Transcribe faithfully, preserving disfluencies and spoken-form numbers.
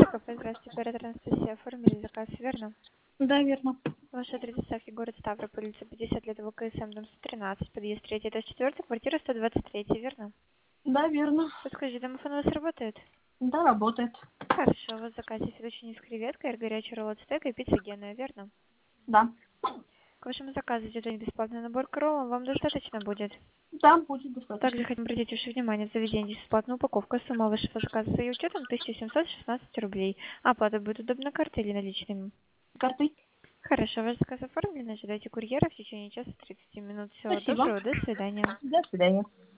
Кафе, здравствуйте, оператор Анастасия. Оформили заказ, верно? Да, верно. Ваш адрес доставки город Ставрополь, улица пятьдесят лет ВКСМ, дом сто тринадцать, подъезд три, этаж четыре, квартира сто двадцать три, верно? Да, верно. Подскажите, домофон у вас работает? Да, работает. Хорошо, у вас в заказе фетучини с креветкой, горячий ролл от стейка и пицца Гена, верно? Да. К вашему заказу идет бесплатный набор к роллам, вам достаточно будет? Да, будет Также достаточно. хотим обратить ваше внимание, в заведении бесплатная упаковка, сумма вашего заказа с ее учетом тысяча семьсот шестнадцать рублей. Оплата будет удобна картой или наличными? Карты. Хорошо, ваш заказ оформлен, ожидайте курьера в течение часа тридцати минут. Всего Спасибо. доброго, до свидания. До свидания.